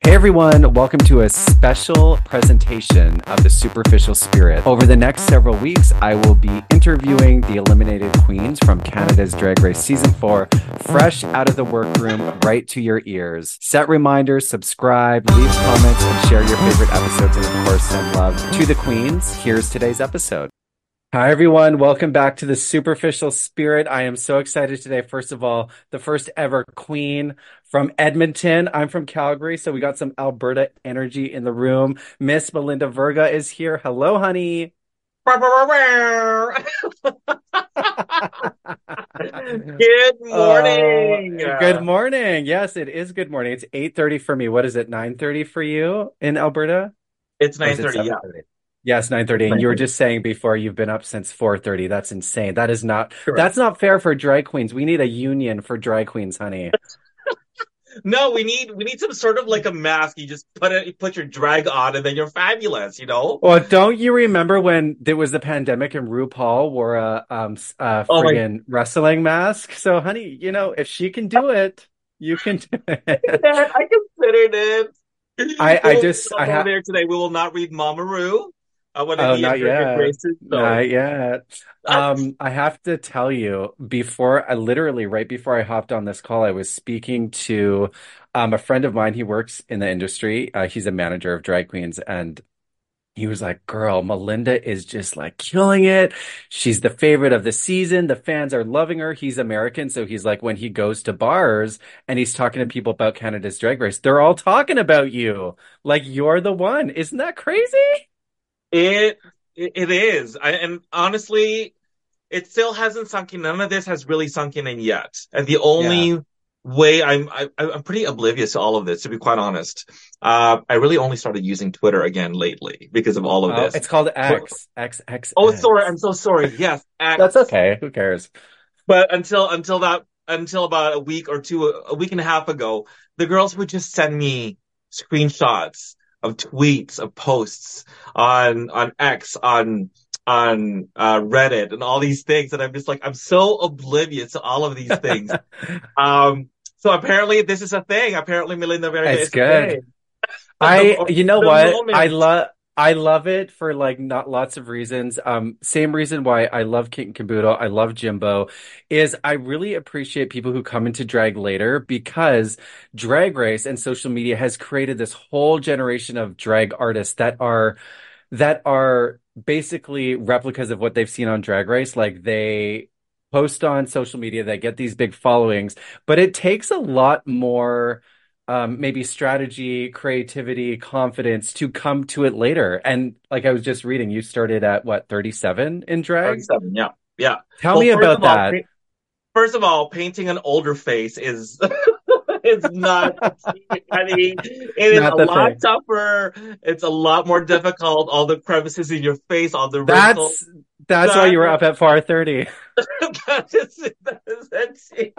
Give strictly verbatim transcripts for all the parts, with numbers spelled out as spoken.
Hey everyone, welcome to a special presentation of the Superficial Spirit. Over the next several weeks, I will be interviewing the eliminated queens from Canada's Drag Race Season four, fresh out of the workroom, right to your ears. Set reminders, subscribe, leave comments, and share your favorite episodes, and of course, send love to the queens. Here's today's episode. Hi, everyone. Welcome back to the Superficial Spirit. I am so excited today. First of all, the first ever queen from Edmonton. I'm from Calgary, so we got some Alberta energy in the room. Miss Melinda Verga is here. Hello, honey. Good morning. Uh, good morning. Yes, it is good morning. It's eight thirty for me. What is it, nine thirty for you in Alberta? It's nine thirty, yeah. Yes, nine thirty. And you were just saying before you've been up since four thirty. That's insane. That is not, Correct. That's not fair for drag queens. We need a union for drag queens, honey. No, we need we need some sort of like a mask. You just put it, you put your drag on, and then you're fabulous, you know? Well, don't you remember when there was the pandemic and RuPaul wore a um a Oh my- friggin' wrestling mask? So, honey, you know, if she can do it, you can do it. I considered it. I- I We will just- not I go ha- there today. We will not read Mama Ru. I want to Oh, be not a Drag yet. Races, so- Not yet. Um, I have to tell you, before I literally right before I hopped on this call, I was speaking to um a friend of mine. He works in the industry. Uh, he's a manager of drag queens, and he was like, "Girl, Melinda is just like killing it. She's the favorite of the season. The fans are loving her." He's American, so he's like, when he goes to bars and he's talking to people about Canada's Drag Race, they're all talking about you. Like you're the one. Isn't that crazy? It it, it is. I, and honestly, it still hasn't sunk in. None of this has really sunk in yet. And the only way I'm I, I'm pretty oblivious to all of this, to be quite honest. Uh, I really only started using Twitter again lately because of all of Oh, this. it's called X. X, X, Oh, X. sorry. I'm so sorry. Yes, X. That's okay. Who cares? But until until that until about a week or two, a week and a half ago, the girls would just send me screenshots of tweets, of posts on on X, on on uh, Reddit, and all these things, and I'm just like, I'm so oblivious to all of these things. um, so apparently this is a thing. Apparently Melinda Verga It's is good. a thing. I, The- you know the what? moment- I love, I love it for like not lots of reasons. Um, same reason why I love Kate and Caboodle. I love Jimbo is I really appreciate people who come into drag later because Drag Race and social media has created this whole generation of drag artists that are, that are basically replicas of what they've seen on Drag Race. Like they post on social media, they get these big followings, but it takes a lot more um, maybe strategy, creativity, confidence to come to it later. And like I was just reading, you started at what, thirty-seven in drag? thirty-seven, yeah, yeah. Tell Well, me first about of all, that. pa- First of all, painting an older face is is not. I mean, it is Not a the lot thing. tougher. It's a lot more difficult. All the crevices in your face, all the wrinkles. That's that's why you were up at four thirty. That is, that is it.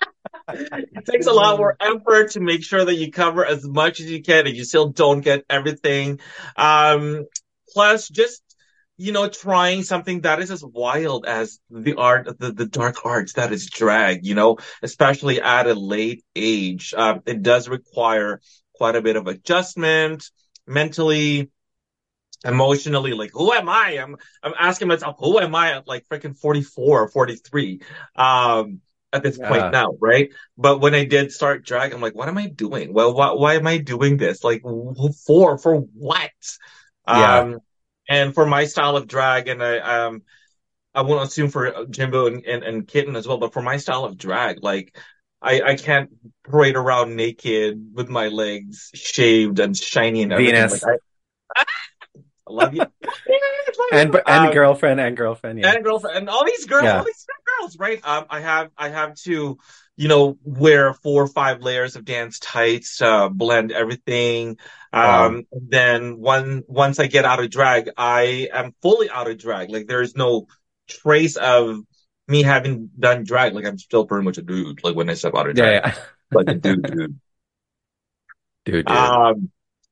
It takes a lot more effort to make sure that you cover as much as you can, and you still don't get everything. Um, plus, just you know, trying something that is as wild as the art, the, the dark arts that is drag. You know, especially at a late age, um, it does require quite a bit of adjustment mentally, emotionally. Like, who am I? I'm I'm asking myself, who am I at like freaking forty-four or forty-three? Um, at this Yeah. point now, right? But when I did start drag, I'm like, what am I doing? Well, why, why am I doing this? Like, wh- for for what? Yeah. Um, and for my style of drag, and I um I won't assume for Jimbo and, and, and Kitten as well, but for my style of drag, like I I can't parade around naked with my legs shaved and shiny and everything. Venus. Like, I, I love you. And and Um, girlfriend and girlfriend, yeah. and girlfriend and all these girls, Yeah. all these girls, right? Um, I have I have to, you know, wear four or five layers of dance tights, uh, blend everything. Wow. Um, then one once I get out of drag, I am fully out of drag. Like there's no trace of me having done drag. Like I'm still pretty much a dude. Like when I step out of drag, Yeah, like a dude, dude. Dude, dude. Um,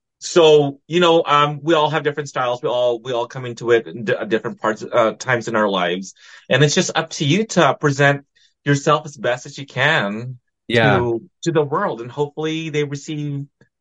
so you know, um, we all have different styles. We all we all come into it in d- different parts, uh, times in our lives, and it's just up to you to present yourself as best as you can Yeah. to to the world, and hopefully they receive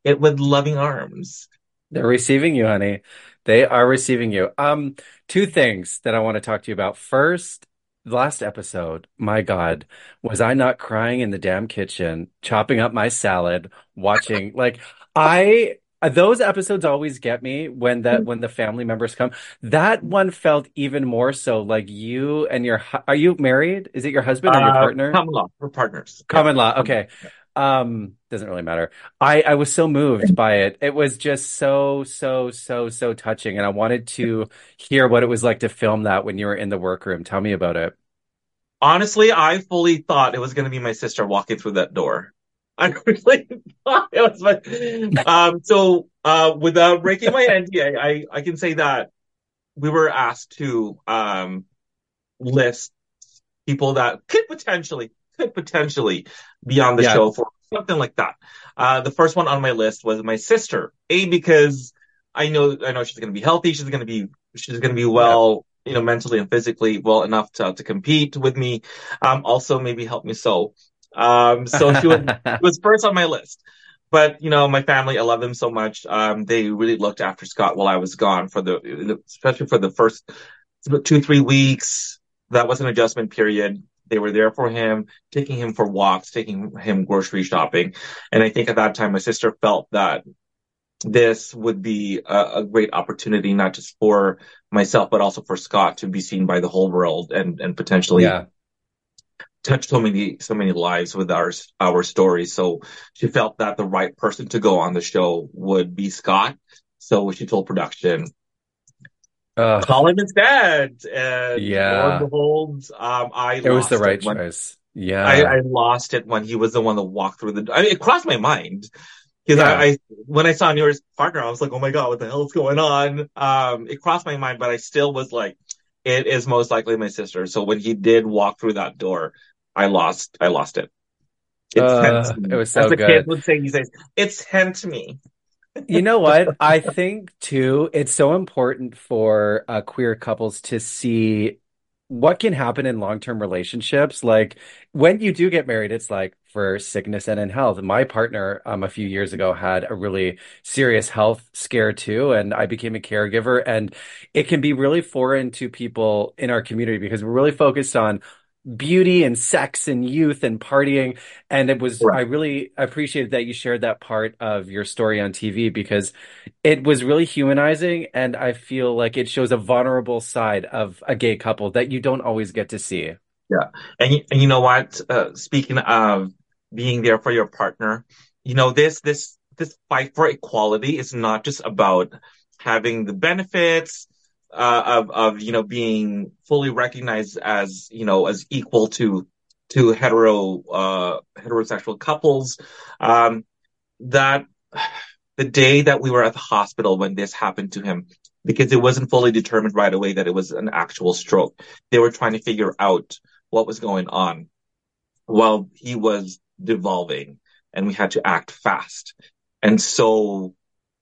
it with loving arms. They're receiving you, honey. They are receiving you. Um, two things that I want to talk to you about. First, last episode, my God, was I not crying in the damn kitchen, chopping up my salad, watching like I those episodes always get me when that when the family members come. That one felt even more so like you and your hu- are you married? Is it your husband or your Uh, partner? common law. We're partners. Yeah. Common law. Common Okay. law. Um, doesn't really matter. I I was so moved by it. It was just so so so so touching, and I wanted to hear what it was like to film that when you were in the workroom. Tell me about it. Honestly, I fully thought it was going to be my sister walking through that door. I really thought it was my. Um, so, uh, without breaking my N D A, I, I can say that we were asked to um, list people that could potentially could potentially be on the Yeah. show for something like that. Uh, the first one on my list was my sister. A, because I know I know she's going to be healthy. She's going to be she's going to be Yeah. well, you know, mentally and physically well enough to to compete with me. Um, also maybe help me sew. Um, so she was was first on my list. But you know, my family, I love them so much. Um, they really looked after Scott while I was gone for the, especially for the first two, three weeks. That was an adjustment period. They were there for him, taking him for walks, taking him grocery shopping. And I think at that time, my sister felt that this would be a, a great opportunity, not just for myself, but also for Scott to be seen by the whole world and, and potentially Yeah. touch so many, so many lives with our, our stories. So she felt that the right person to go on the show would be Scott. So she told production, Ugh. call him instead. And lo and Yeah. behold, um, I It was the lost it right when choice. I, Yeah. I lost it when he was the one that walked through the. I mean, it crossed my mind because I, Yeah. I when I saw Newer's partner, I was like, oh my god, what the hell is going on? Um, it crossed my mind, but I still was like, it is most likely my sister. So when he did walk through that door, I lost. I lost it. It's sent Uh, to it me, was as so the kids good. would say these days. It's sent to me. You know what? I think too, it's so important for uh, queer couples to see what can happen in long-term relationships. Like when you do get married, it's like for sickness and in health. My partner, um, a few years ago had a really serious health scare too, and I became a caregiver. And it can be really foreign to people in our community because we're really focused on beauty and sex and youth and partying. And it was, I Right. really appreciated that you shared that part of your story on T V because it was really humanizing. And I feel like it shows a vulnerable side of a gay couple that you don't always get to see. Yeah. And you, and you know what? Uh, speaking of being there for your partner, you know, this, this, this fight for equality is not just about having the benefits, uh, of, of, you know, being fully recognized as, you know, as equal to, to hetero, uh, heterosexual couples. Um, that the day that we were at the hospital when this happened to him, because it wasn't fully determined right away that it was an actual stroke. They were trying to figure out what was going on while he was devolving, and we had to act fast. And so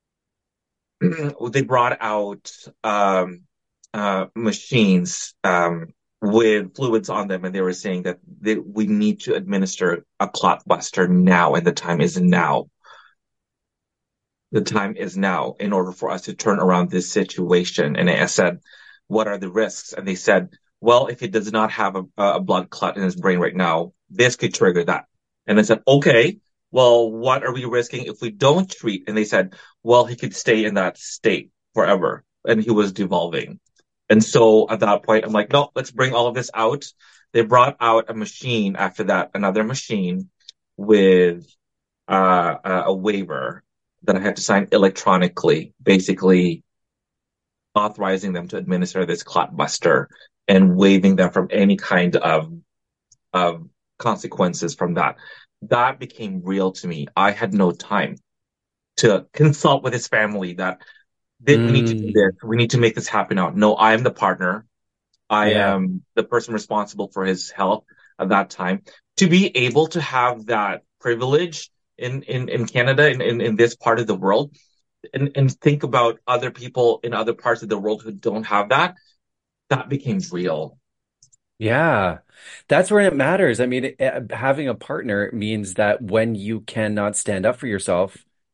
they brought out um, uh, machines um, with fluids on them, and they were saying that they, we need to administer a clot buster now, and the time is now. The time is now in order for us to turn around this situation. And I said, what are the risks? And they said, well, if he does not have a, a blood clot in his brain right now, this could trigger that. And I said, okay, well, what are we risking if we don't treat? And they said, well, he could stay in that state forever. And he was devolving. And so at that point, I'm like, no, let's bring all of this out. They brought out a machine after that, another machine with uh, a a waiver that I had to sign electronically, basically authorizing them to administer this clot buster and waiving them from any kind of of consequences from that. That became real to me. I had no time to consult with his family that, that we need to do this. Mm, We need to make this happen now. No, I am the partner. I yeah. am the person responsible for his health at that time. To be able to have that privilege in, in, in Canada, in, in, in this part of the world, and, and think about other people in other parts of the world who don't have that, that became real. Yeah, that's where it matters. I mean, it, uh, having a partner means that when you cannot stand up for yourself,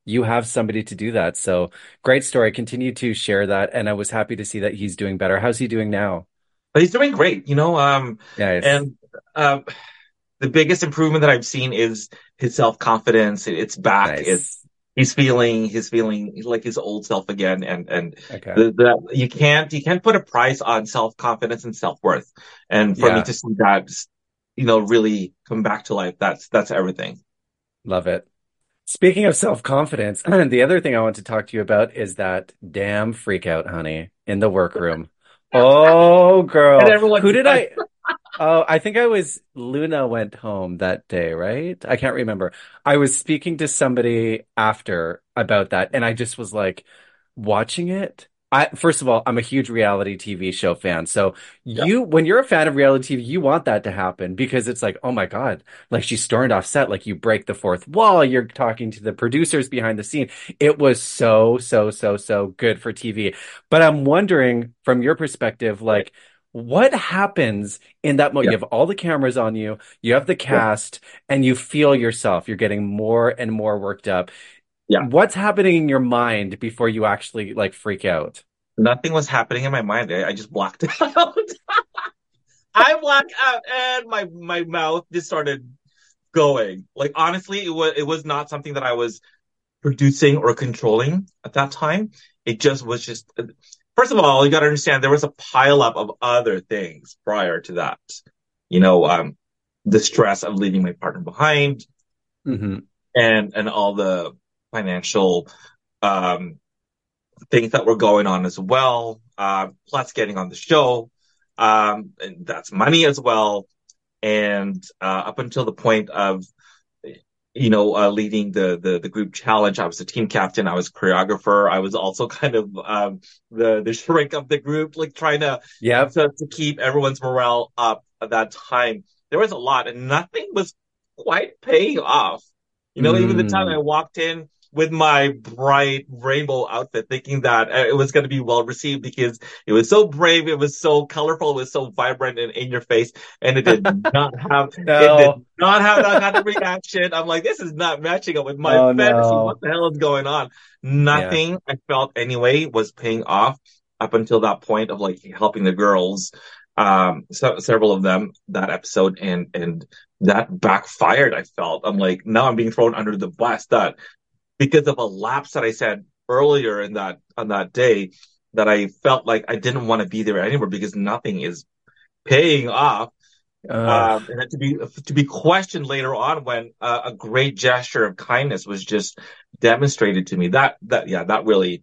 you have somebody to do that. So great story. Continue to share that. And I was happy to see that he's doing better. How's he doing now? But he's doing great, you know. Um, Nice. and um, the biggest improvement that I've seen is his self confidence. It's back. It's Nice. he's feeling he's feeling like his old self again, and and Okay. the, the you can't you can't put a price on self confidence and self worth. And for me Yeah. to see that, you know, really come back to life, that's that's everything. Love it. Speaking of self-confidence, the other thing I want to talk to you about is that damn freak out, honey, in the workroom. Oh, And girl. everyone Who did does. I? Oh, I think I was Luna went home that day, right? I can't remember. I was speaking to somebody after about that, and I just was like watching it. I first of all, I'm a huge reality T V show fan. So Yeah, you, when you're a fan of reality T V, you want that to happen because it's like, oh my God, like she stormed off set, like you break the fourth wall, you're talking to the producers behind the scene. It was so, so, so, so good for T V. But I'm wondering from your perspective, right. like, what happens in that moment? Yeah, You have all the cameras on you, you have the yeah, cast, and you feel yourself. You're getting more and more worked up. yeah. What's happening in your mind before you actually like freak out? Nothing was happening in my mind. I, I just blocked out. I blacked out, and my my mouth just started going. Like honestly, it was it was not something that I was producing or controlling at that time. It just was just, first of all, you got to understand there was a pileup of other things prior to that. You know, um, the stress of leaving my partner behind, Hmm. and and all the financial um, things that were going on as well. Uh, plus getting on the show, um, and that's money as well. And uh, up until the point of you know, uh, leading the, the the group challenge. I was the team captain. I was choreographer. I was also kind of um, the the shrink of the group, like trying to, Yep. to to keep everyone's morale up at that time. There was a lot, and nothing was quite paying off. You know, even the time I Mm. walked in with my bright rainbow outfit, thinking that uh, it was going to be well received because it was so brave, it was so colorful, it was so vibrant and in your face, and it did not have it did No. not have that kind of reaction. I'm like, this is not matching up with my Oh fantasy. What no. the hell is going on? Yeah. Nothing I felt anyway was paying off up until that point of like helping the girls, um, so, several of them that episode, and and that backfired. I felt I'm like now I'm being thrown under the bus that because of a lapse that I said earlier in that on that day that I felt like I didn't want to be there anymore because nothing is paying off, Ugh. um, and then to be to be questioned later on when uh, a great gesture of kindness was just demonstrated to me. That that yeah, that really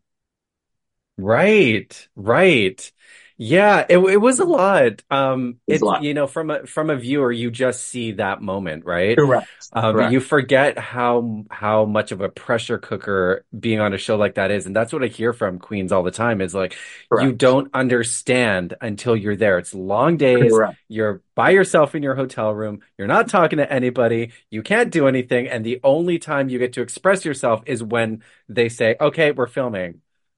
Right, right. Yeah, it it was a lot. Um, was a it's lot. you know from a from a viewer, you just see that moment, right? Correct. Um, Correct. you forget how how much of a pressure cooker being on a show like that is, and that's what I hear from queens all the time is like you Correct. don't understand until you're there. It's long days. Correct. You're by yourself in your hotel room. You're not talking to anybody. You can't do anything, and the only time you get to express yourself is when they say, "Okay, we're filming."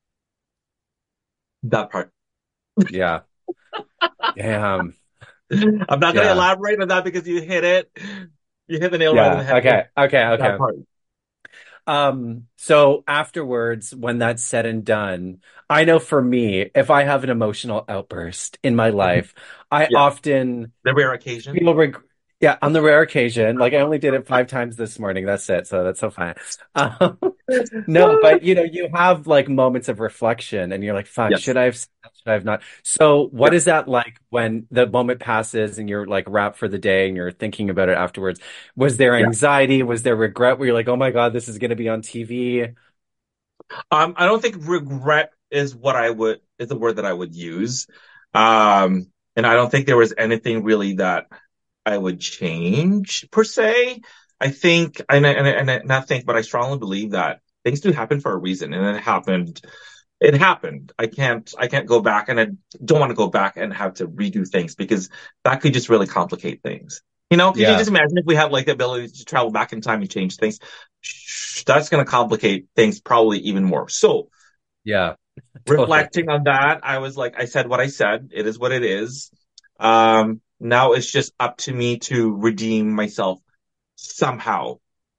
That part. Yeah. Damn. I'm not going to Yeah. elaborate on that because you hit it. You hit the nail right on the Yeah. head. It's Okay. Okay. that Okay. part. Um, so afterwards, when that's said and done, I know for me, if I have an emotional outburst in my life, I Yeah. often The rare occasion. feel reg yeah, on the rare occasion, like I only did it five times this morning. That's it. So that's so fine. Um, no, but you know, you have like moments of reflection and you're like, fuck, Yes. should I have, said that? Should I have not? So Yeah. what is that like when the moment passes and you're like wrapped for the day and you're thinking about it afterwards? Was there Yeah. anxiety? Was there regret where you're like, oh my God, this is going to be on T V? Um, I don't think regret is what I would is the word that I would use. Um, and I don't think there was anything really that I would change per se. I think, and I, and I, and I not think, but I strongly believe that things do happen for a reason, and it happened. It happened. I can't, I can't go back, and I don't want to go back and have to redo things because that could just really complicate things. You know, could you Yeah. just imagine if we had like the ability to travel back in time and change things? That's going to complicate things probably even more. So, Yeah. reflecting Totally. on that, I was like, I said what I said. It is what it is. Um, now it's just up to me to redeem myself somehow.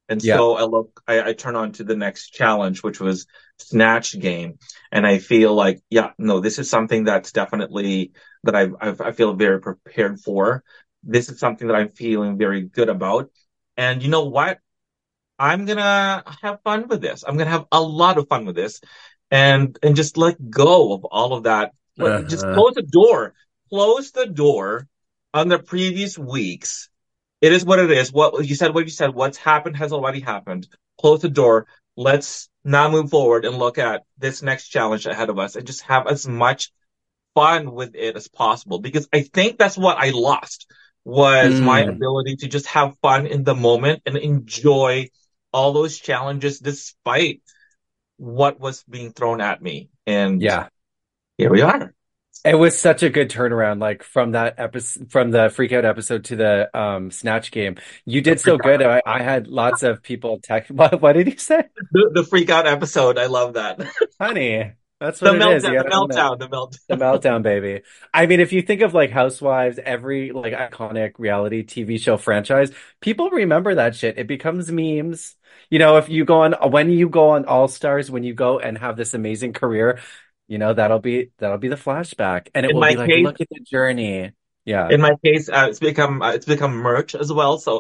And Yeah. so I look, I, I turn on to the next challenge, which was Snatch Game. And I feel like, yeah, no, this is something that's definitely that I've, I've, I feel very prepared for. This is something that I'm feeling very good about. And you know what? I'm gonna have fun with this. I'm gonna have a lot of fun with this and and just let go of all of that. Let, just Uh-huh. close the door. Close the door on the previous weeks. It is what it is. What you said, what you said, what's happened has already happened. Close the door. Let's now move forward and look at this next challenge ahead of us and just have as much fun with it as possible. Because I think that's what I lost was my Mm. ability to just have fun in the moment and enjoy all those challenges despite what was being thrown at me. And Yeah. here we are. It was such a good turnaround, like from that episode, from the freak out episode to the um Snatch Game. You The did freak so good. out, I, I had lots of people text. What, what did you say? the, the freak out episode. I love that. Honey, that's The what it is. You meltdown, the gotta own it. meltdown, the The meltdown. meltdown, baby. I mean, if you think of like Housewives, every like iconic reality T V show franchise, people remember that shit. It becomes memes. You know, if you go on when you go on All Stars, when you go and have this amazing career, you know, that'll be that'll be the flashback. And it In will be my like, case, look at the journey. Yeah. in my case, uh, it's become uh, it's become merch as well. So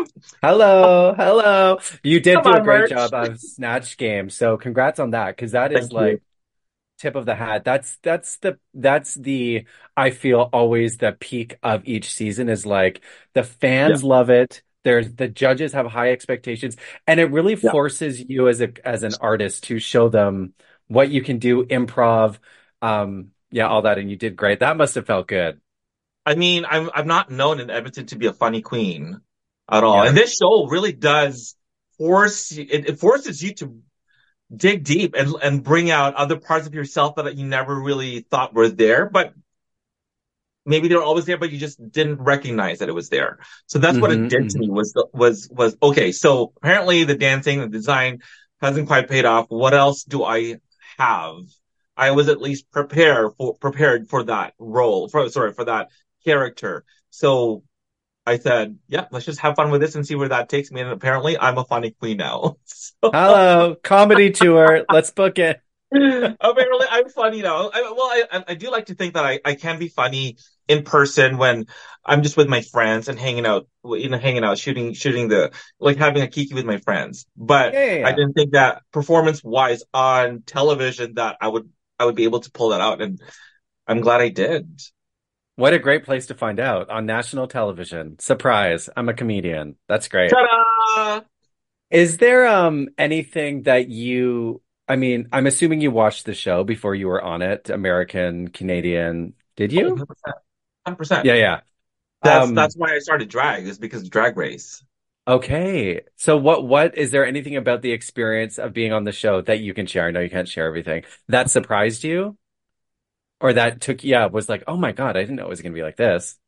Hello, hello. You did come do a on, great merch. job of Snatch Game. So congrats on that, because that is Thank you. like tip of the hat. That's that's the that's the I feel always the peak of each season is like the Yeah, fans love it. There's the judges have high expectations, and it really yeah. forces you as a as an artist to show them what you can do, improv, um, yeah, all that, and you did great. That must have felt good. I mean, I'm I'm not known in Edmonton to be a funny queen at all, Yeah. and this show really does force it, it forces you to dig deep and and bring out other parts of yourself that you never really thought were there, but maybe they were always there, but you just didn't recognize that it was there. So that's what it hmm did to me hmm was was was okay. So apparently the dancing, the design hasn't quite paid off. What else do I have? I was at least prepared for prepared for that role, for sorry, for that character. So I said, yeah, let's just have fun with this and see where that takes me. And apparently I'm a funny queen now. So Hello, comedy tour. Let's book it. apparently, I'm funny now. I, well, I I do like to think that I, I can be funny in person when I'm just with my friends and hanging out, you know, hanging out, shooting shooting the like having a kiki with my friends. But Yeah, yeah, I yeah. didn't think that performance wise on television that I would I would be able to pull that out, and I'm glad I did. What a great place to find out on national television. Surprise, I'm a comedian. That's great. Ta-da! Is there um anything that you, I mean, I'm assuming you watched the show before you were on it, American, Canadian. Did Oh, you? one hundred percent. one hundred percent. Yeah, yeah. That's Um, that's why I started drag is because of Drag Race. okay. So what what is there anything about the experience of being on the show that you can share? I know you can't share everything. That surprised you? Or that took, yeah, was like, oh my God, I didn't know it was gonna be like this.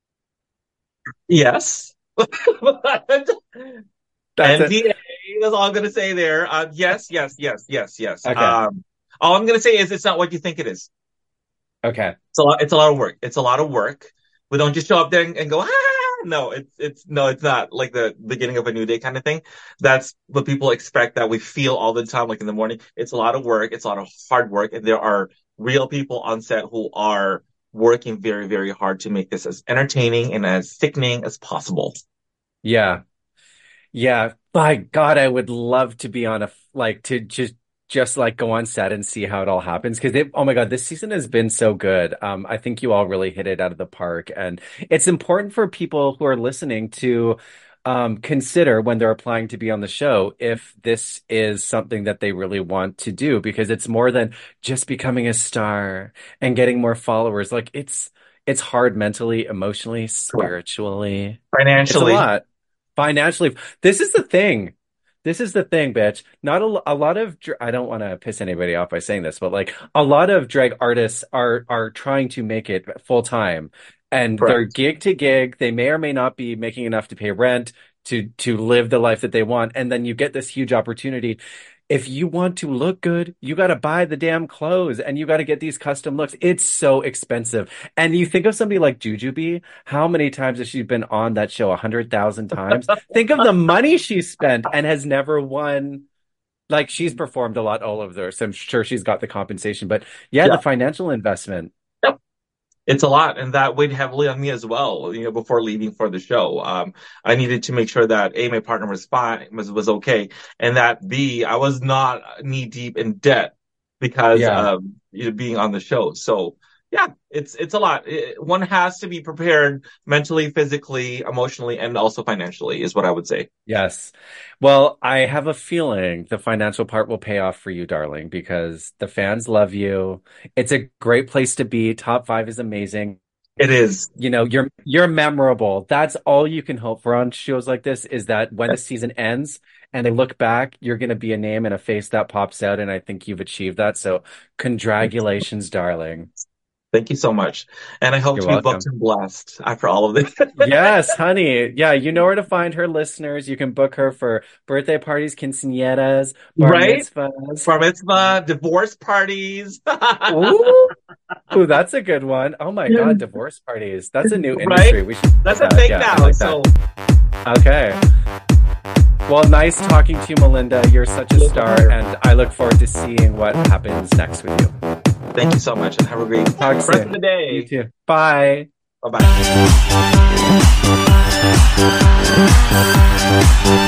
Yes. That's it. N D A, that's all I'm gonna say there. Uh, yes, yes, yes, yes, yes. Okay. Um, all I'm gonna say is it's not what you think it is. Okay. It's a lot, it's a lot of work. It's a lot of work. We don't just show up there and, and go, ah, no, it's, it's, no, it's not like the beginning of a new day kind of thing. That's what people expect that we feel all the time, like in the morning. It's a lot of work. It's a lot of hard work. And there are real people on set who are working very, very hard to make this as entertaining and as sickening as possible. Yeah. Yeah, by God, I would love to be on a like to just just like go on set and see how it all happens because it, oh my God, this season has been so good. Um, I think you all really hit it out of the park, and it's important for people who are listening to um consider when they're applying to be on the show if this is something that they really want to do because it's more than just becoming a star and getting more followers. Like it's it's hard mentally, emotionally, Correct. spiritually. It's a Financially. lot. Financially, this is the thing. This is the thing, bitch. Not a, a lot of dr- I don't want to piss anybody off by saying this, but like a lot of drag artists are are trying to make it full time, and they're Correct. gig to gig. They may or may not be making enough to pay rent to to live the life that they want, and then you get this huge opportunity. if you want to look good, you got to buy the damn clothes and you got to get these custom looks. It's so expensive. And you think of somebody like Jujubee, how many times has she been on that show? A hundred thousand times. Think of the money she spent and has never won. Like she's performed a lot all over there, so I'm sure she's got the compensation. But yeah, the Yeah. financial investment. Yep. It's a lot, and that weighed heavily on me as well. You know, before leaving for the show, um, I needed to make sure that A, my partner was fine, was was okay, and that B, I was not knee deep in debt because Yeah. of you know, being on the show. So yeah, it's it's a lot. It- one has to be prepared mentally, physically, emotionally, and also financially, is what I would say. Yes. Well, I have a feeling the financial part will pay off for you, darling, because the fans love you. It's a great place to be. Top five is amazing. It is. You know, you're you're memorable. That's all you can hope for on shows like this is that when the season ends and they look back, you're going to be a name and a face that pops out, and I think you've achieved that. So, congratulations, darling. Thank you so much, and I hope You're to be booked welcome. and blessed after all of this. Yes, honey. Yeah, you know where to find her listeners. You can book her for birthday parties, quinceañeras, bar Right? mitzvahs. Bar mitzvah, divorce parties. Ooh, ooh, that's a good one. Oh my God, divorce parties. That's a new Right? industry. We should That's do a that. thing Yeah, I now. like that. So, Okay. Well, nice talking to you, Melinda. You're such a star, and I look forward to seeing what happens next with you. thank you so much, and have a great Talk rest of soon. the You day. too. Bye. Bye bye.